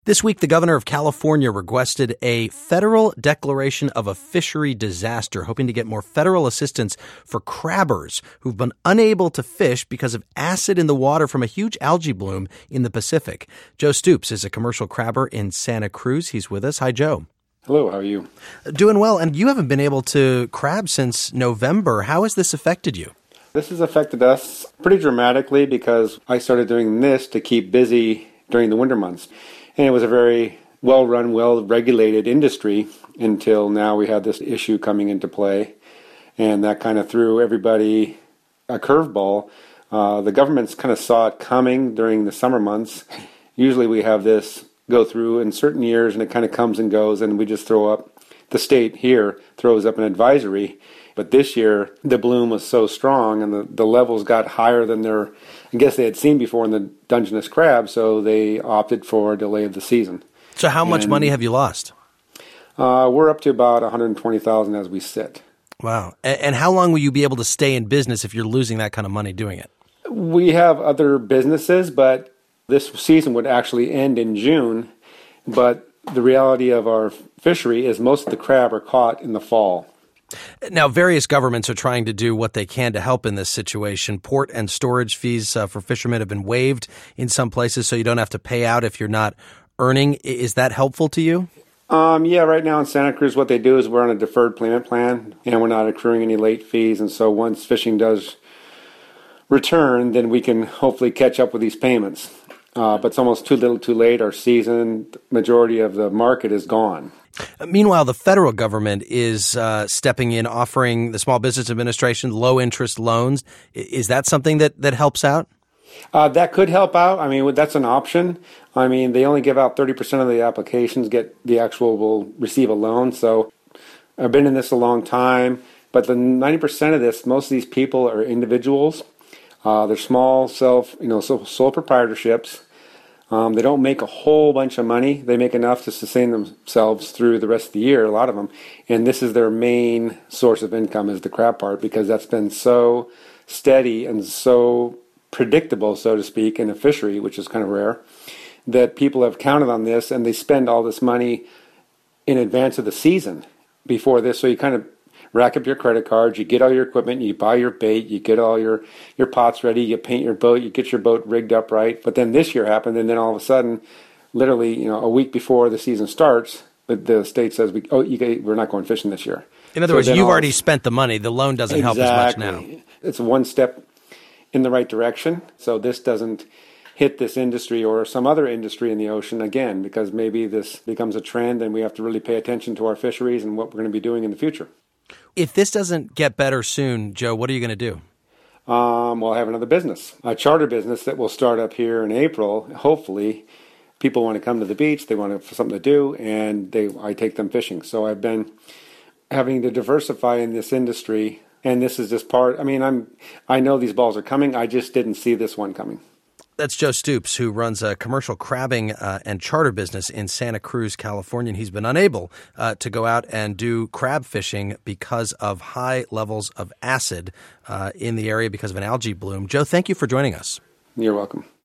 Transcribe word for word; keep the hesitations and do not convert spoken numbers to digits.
This week, the governor of California requested a federal declaration of a fishery disaster, hoping to get more federal assistance for crabbers who've been unable to fish because of acid in the water from a huge algae bloom in the Pacific. Joe Stoops is a commercial crabber in Santa Cruz. He's with us. Hi, Joe. Hello, how are you? Doing well. And you haven't been able to crab since November. How has this affected you? This has affected us pretty dramatically because I started doing this to keep busy during the winter months. And it was a very well-run, well-regulated industry until now we had this issue coming into play. And that kind of threw everybody a curveball. Uh, the government's kind of saw it coming during the summer months. Usually we have this go through in certain years and it kind of comes and goes, and we just throw up, the state here throws up an advisory. But this year, the bloom was so strong and the, the levels got higher than their, I guess they had seen before in the Dungeness crab, so they opted for a delay of the season. So how much and, money have you lost? Uh, we're up to about one hundred twenty thousand dollars as we sit. Wow. And, and how long will you be able to stay in business if you're losing that kind of money doing it? We have other businesses, but this season would actually end in June. But the reality of our fishery is most of the crab are caught in the fall. Now, various governments are trying to do what they can to help in this situation. Port and storage fees uh, for fishermen have been waived in some places, so you don't have to pay out if you're not earning. Is that helpful to you? Um, yeah, right now in Santa Cruz, what they do is we're on a deferred payment plan, and we're not accruing any late fees. And so once fishing does return, then we can hopefully catch up with these payments. Uh, but it's almost too little too late. Our season, majority of the market is gone. Meanwhile, the federal government is uh, stepping in, offering the Small Business Administration low-interest loans. Is that something that, that helps out? Uh, that could help out. I mean, that's an option. I mean, they only give out thirty percent of the applications get the actual will receive a loan. So I've been in this a long time. But the ninety percent of this, most of these people are individuals. Uh, they're small self, you know, sole, sole proprietorships. Um, they don't make a whole bunch of money. They make enough to sustain themselves through the rest of the year, a lot of them. And this is their main source of income is the crab part because that's been so steady and so predictable, so to speak, in a fishery, which is kind of rare, that people have counted on this and they spend all this money in advance of the season before this. So you kind of rack up your credit cards, you get all your equipment, you buy your bait, you get all your, your pots ready, you paint your boat, you get your boat rigged up right. But then this year happened, and then all of a sudden, literally, you know, a week before the season starts, the, the state says, we, "Oh, you get, we're not going fishing this year." In other so words, you've all, already spent the money. The loan doesn't exactly. help as much now. It's one step in the right direction. So this doesn't hit this industry or some other industry in the ocean again, because maybe this becomes a trend, and we have to really pay attention to our fisheries and what we're going to be doing in the future. If this doesn't get better soon, Joe, what are you going to do? Um, well, I have another business, a charter business that will start up here in April. Hopefully, people want to come to the beach, they want to, something to do, and they I take them fishing. So I've been having to diversify in this industry, and this is just part. I mean, I'm I know these balls are coming. I just didn't see this one coming. That's Joe Stoops, who runs a commercial crabbing uh, and charter business in Santa Cruz, California. And he's been unable uh, to go out and do crab fishing because of high levels of acid uh, in the area because of an algae bloom. Joe, thank you for joining us. You're welcome.